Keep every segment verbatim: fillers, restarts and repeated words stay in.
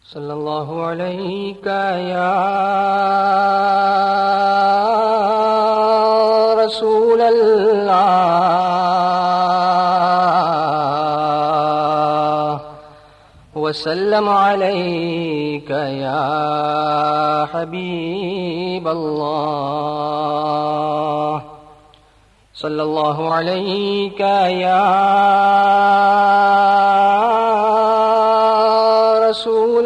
صلی اللہ علیہ یا رسول اللہ وسلم علیک یا حبیب اللہ صلی اللہ علیہ یا رسول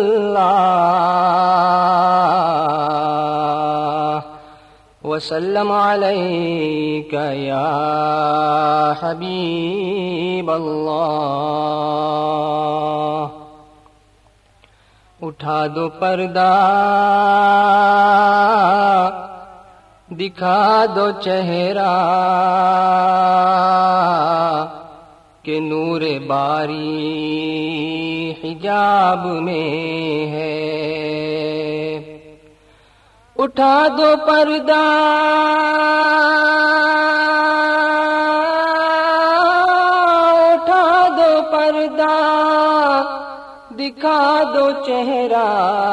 اللہ وسلم علیک یا حبیب اللہ اٹھا دو پردہ دکھا دو چہرہ کہ نور باری حجاب میں ہے اٹھا دو پردہ اٹھا دو پردہ دکھا دو چہرہ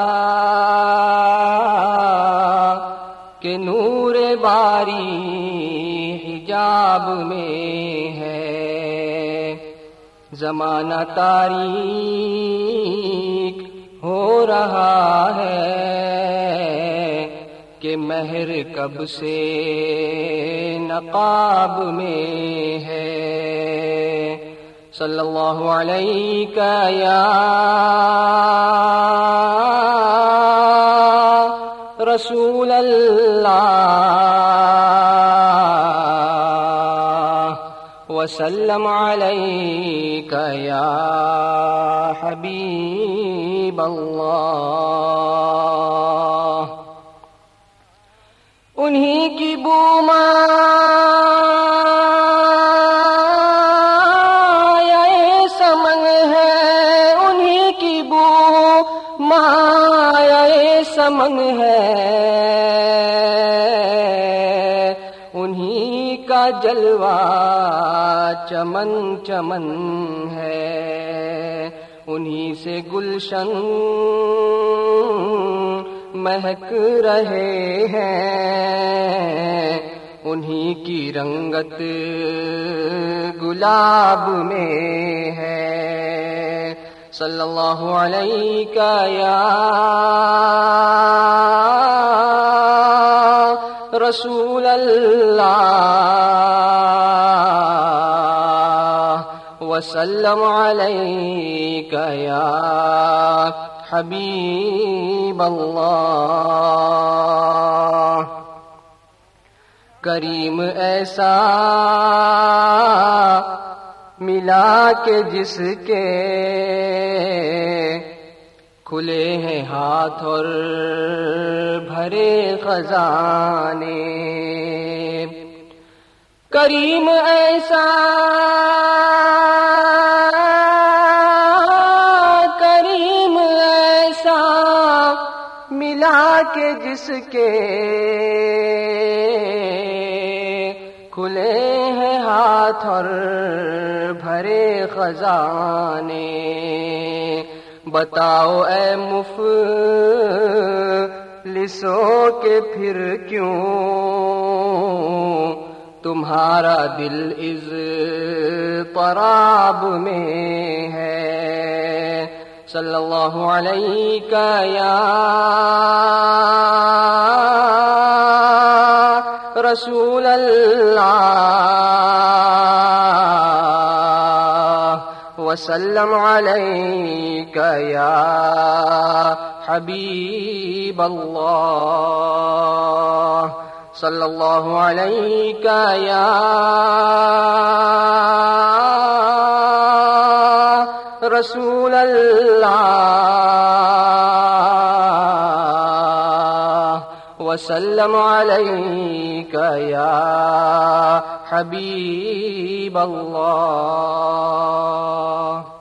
کہ نور باری حجاب میں ہے زمانہ تاریک ہو رہا ہے کہ مہر کب سے نقاب میں ہے صلی اللہ علیہ یا رسول اللہ وسلم علیک یا حبیب اللہ انہی کی بو مایہ سمن ہے انہی کی بو مایہ سمن ہے انہی کا جلوہ چمن چمن ہے انہی سے گلشن مہک رہے ہیں انہی کی رنگت گلاب میں ہے صلی اللہ علیہ یا رسول اللہ وسلم علیک یا حبیب اللہ کریم ایسا ملا کہ جس کے کھلے ہیں ہاتھ اور بھرے خزانے کریم ایسا کریم ایسا ملا کہ جس کے کھلے ہیں ہاتھ اور بھرے خزانے بتاؤ اے مفلسوں کہ پھر کیوں تمہارا دل اضطراب میں ہے صلی اللہ علیہ یا رسول اللہ وسلم علیک یا حبیب اللہ صلی اللہ علیہ یا رسول اللہ وسلم علیک یا حبیب اللہ